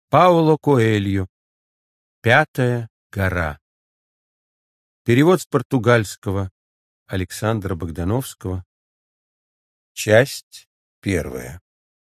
Пауло Коэльо. «Пятая гора». Перевод с португальского Александра Богдановского. Часть первая.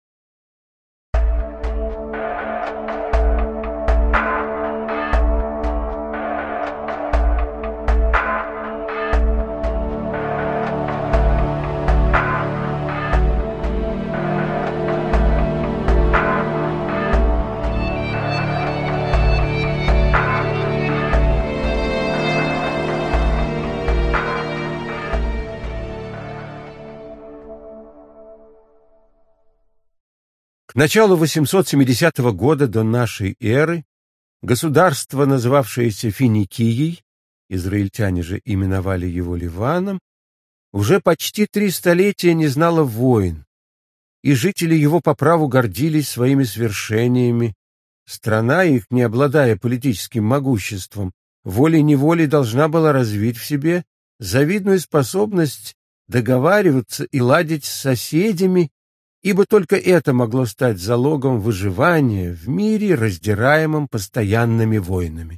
К началу 870 года до нашей эры государство, называвшееся Финикией, израильтяне же именовали его Ливаном, уже почти 3 столетия не знало войн, и жители его по праву гордились своими свершениями. Страна их, не обладая политическим могуществом, волей-неволей должна была развить в себе завидную способность договариваться и ладить с соседями, ибо только это могло стать залогом выживания в мире, раздираемом постоянными войнами.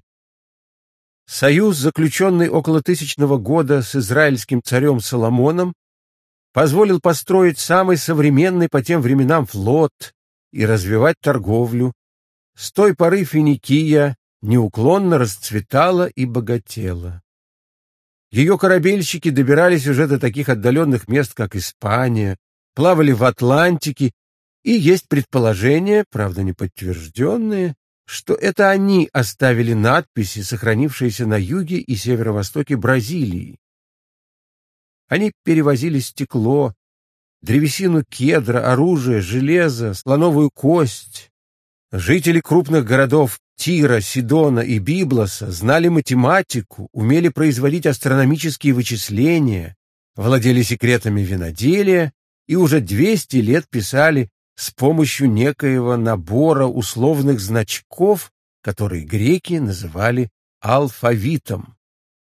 Союз, заключенный около 1000 года с израильским царем Соломоном, позволил построить самый современный по тем временам флот и развивать торговлю. С той поры Финикия неуклонно расцветала и богатела. Ее корабельщики добирались уже до таких отдаленных мест, как Испания, плавали в Атлантике, и есть предположения, правда не подтвержденные, что это они оставили надписи, сохранившиеся на юге и северо-востоке Бразилии. Они перевозили стекло, древесину кедра, оружие, железо, слоновую кость. Жители крупных городов Тира, Сидона и Библоса знали математику, умели производить астрономические вычисления, владели секретами виноделия и уже 200 лет писали с помощью некоего набора условных значков, которые греки называли алфавитом.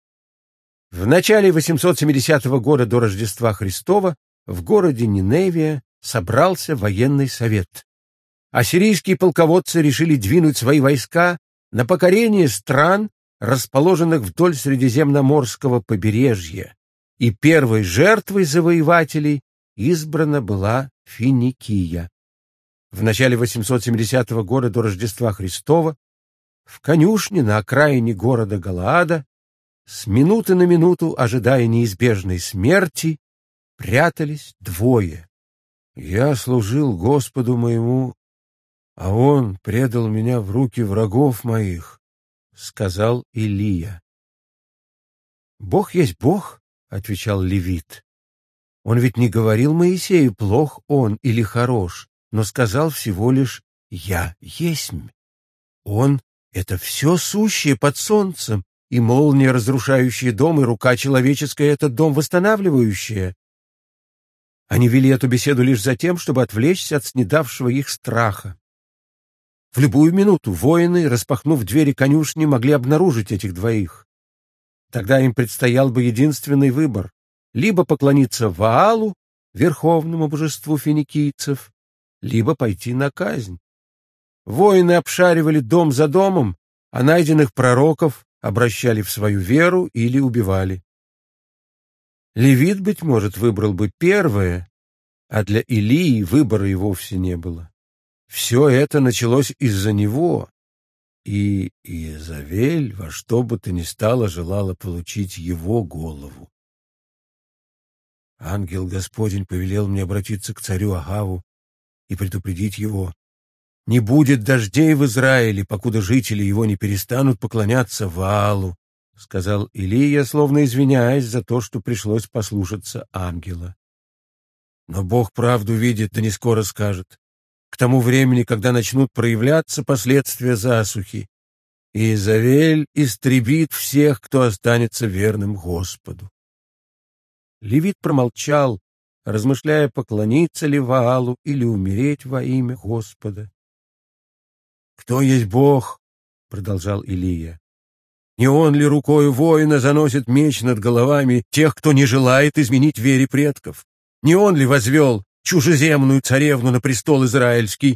В начале 870 года до Рождества Христова в городе Ниневия собрался военный совет. Ассирийские полководцы решили двинуть свои войска на покорение стран, расположенных вдоль Средиземноморского побережья, и первой жертвой завоевателей избрана была Финикия. В начале 870 года до Рождества Христова в конюшне на окраине города Галаада, с минуты на минуту ожидая неизбежной смерти, прятались двое. «Я служил Господу моему, а Он предал меня в руки врагов моих», — сказал Илия. «Бог есть Бог», — отвечал левит. Он ведь не говорил Моисею, плох он или хорош, но сказал всего лишь «Я есмь». Он — это все сущее под солнцем, и молния, разрушающая дом, и рука человеческая — это дом восстанавливающая. Они вели эту беседу лишь за тем, чтобы отвлечься от снедавшего их страха. В любую минуту воины, распахнув двери конюшни, могли обнаружить этих двоих. Тогда им предстоял бы единственный выбор — либо поклониться Ваалу, верховному божеству финикийцев, либо пойти на казнь. Воины обшаривали дом за домом, а найденных пророков обращали в свою веру или убивали. Левит, быть может, выбрал бы первое, а для Илии выбора и вовсе не было. Все это началось из-за него, и Иезавель во что бы то ни стало желала получить его голову. Ангел Господень повелел мне обратиться к царю Ахаву и предупредить его: не будет дождей в Израиле, покуда жители его не перестанут поклоняться Ваалу, — сказал Илия, словно извиняясь за то, что пришлось послушаться ангела. Но Бог правду видит, да не скоро скажет. К тому времени, когда начнут проявляться последствия засухи, Иезавель истребит всех, кто останется верным Господу. Левит промолчал, размышляя, поклониться ли Ваалу или умереть во имя Господа. «Кто есть Бог?» — продолжал Илия. «Не он ли рукою воина заносит меч над головами тех, кто не желает изменить вере предков? Не он ли возвел чужеземную царевну на престол израильский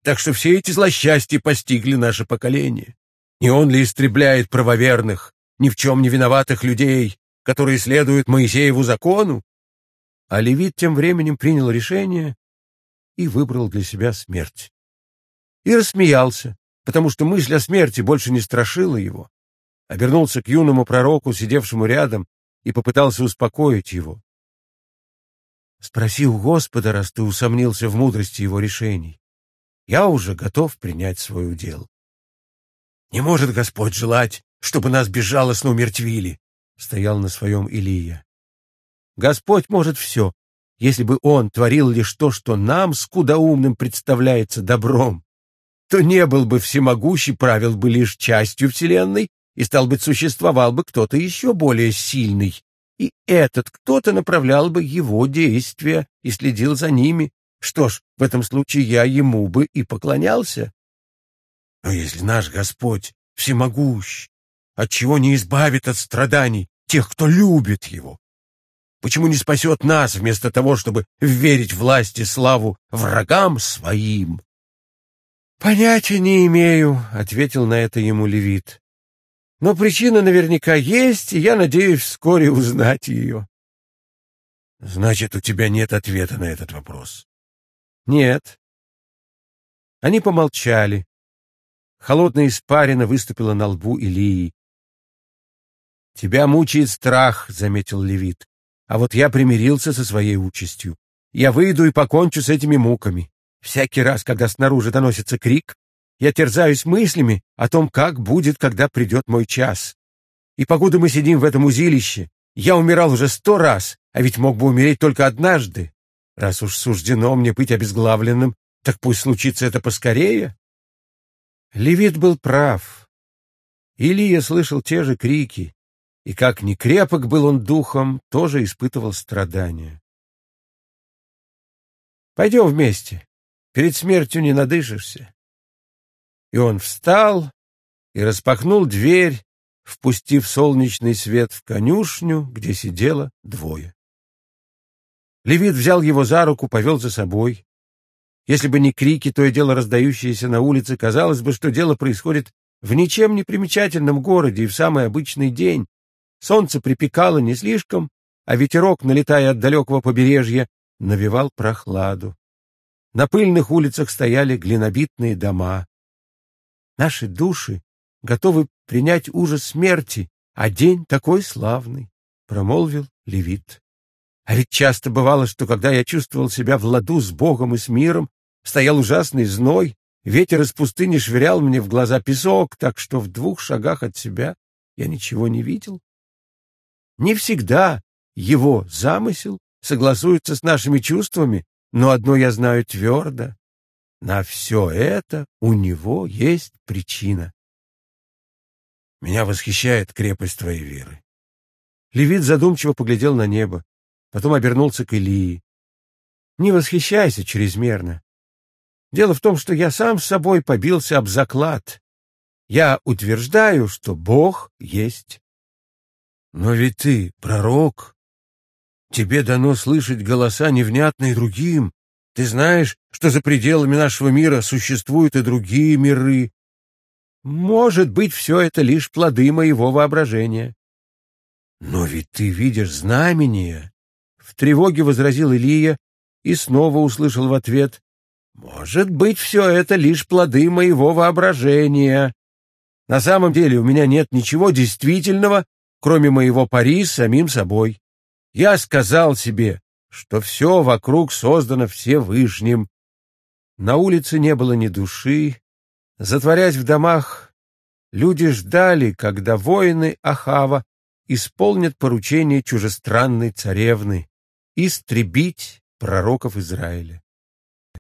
так что все эти злосчастья постигли наше поколение. Не он ли истребляет правоверных, ни в чем не виноватых людей, которые следуют Моисееву закону?» А левит тем временем принял решение и выбрал для себя смерть. И рассмеялся, потому что мысль о смерти больше не страшила его. Обернулся к юному пророку, сидевшему рядом, и попытался успокоить его. «Спроси у Господа, раз ты усомнился в мудрости его решений. Я уже готов принять свой удел». «Не может Господь желать, чтобы нас безжалостно умертвили», — стоял на своем Илия. «Господь может все, если бы Он творил лишь то, что нам, скудоумным, представляется добром, то не был бы всемогущий, правил бы лишь частью Вселенной, и, стал быть, существовал бы кто-то еще более сильный, и этот кто-то направлял бы его действия и следил за ними. Что ж, в этом случае я ему бы и поклонялся. Но если наш Господь всемогущ, отчего не избавит от страданий тех, кто любит его? Почему не спасет нас, вместо того, чтобы верить власть и славу врагам своим?» «Понятия не имею», — ответил на это ему левит. «Но причина наверняка есть, и я надеюсь вскоре узнать ее». «Значит, у тебя нет ответа на этот вопрос?» «Нет». Они помолчали. Холодная испарина выступила на лбу Илии. «Тебя мучает страх», — заметил левит. «А вот я примирился со своей участью. Я выйду и покончу с этими муками. Всякий раз, когда снаружи доносится крик, я терзаюсь мыслями о том, как будет, когда придет мой час. И покуда мы сидим в этом узилище, я умирал уже 100 раз, а ведь мог бы умереть только однажды. Раз уж суждено мне быть обезглавленным, так пусть случится это поскорее». Левит был прав. Илия слышал те же крики, и как ни крепок был он духом, тоже испытывал страдания. «Пойдем вместе, перед смертью не надышишься». И он встал и распахнул дверь, впустив солнечный свет в конюшню, где сидело двое. Левит взял его за руку, повел за собой. Если бы не крики, то и дело раздающиеся на улице, казалось бы, что дело происходит в ничем не примечательном городе и в самый обычный день. Солнце припекало не слишком, а ветерок, налетая от далекого побережья, навевал прохладу. На пыльных улицах стояли глинобитные дома. Наши души готовы принять ужас смерти, а день такой славный, — промолвил левит. А ведь часто бывало, что когда я чувствовал себя в ладу с Богом и с миром, стоял ужасный зной, ветер из пустыни швырял мне в глаза песок, так что в 2 шагах от себя я ничего не видел. Не всегда его замысел согласуется с нашими чувствами, но одно я знаю твердо: на все это у него есть причина. Меня восхищает крепость твоей веры. Левит задумчиво поглядел на небо, потом обернулся к Илии. Не восхищайся чрезмерно. Дело в том, что я сам с собой побился об заклад. Я утверждаю, что Бог есть. Но ведь ты пророк. Тебе дано слышать голоса невнятные другим. Ты знаешь, что за пределами нашего мира существуют и другие миры. Может быть, все это лишь плоды моего воображения. Но ведь ты видишь знамения. В тревоге возразил Илия и снова услышал в ответ: может быть, все это лишь плоды моего воображения. На самом деле у меня нет ничего действительного, кроме моего пари с самим собой. Я сказал себе, что все вокруг создано Всевышним. На улице не было ни души. Затворясь в домах, люди ждали, когда воины Ахава исполнят поручение чужестранной царевны — истребить пророков Израиля.